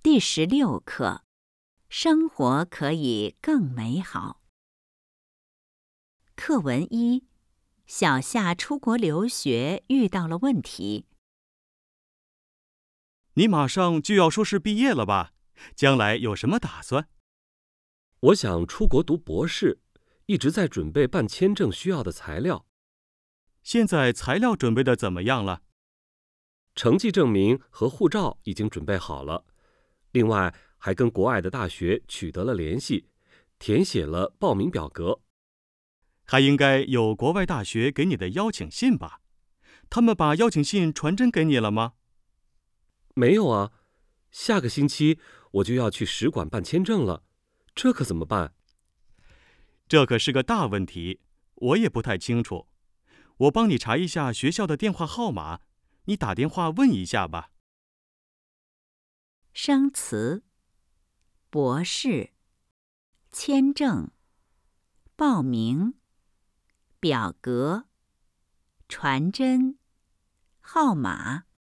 第16课：生活可以更美好。课文1：小夏出国留学遇到了问题。 你马上就要硕士毕业了吧？将来有什么打算？ 我想出国读博士，一直在准备办签证需要的材料。 现在材料准备的怎么样了？ 成绩证明和护照已经准备好了，另外还跟国外的大学取得了联系，填写了报名表格。 还应该有国外大学给你的邀请信吧？他们把邀请信传真给你了吗？ 没有啊，下个星期我就要去使馆办签证了，这可怎么办？ 这可是个大问题，我也不太清楚。我帮你查一下学校的电话号码，你打电话问一下吧。 生词：博士、签证、报名、表格、传真、号码。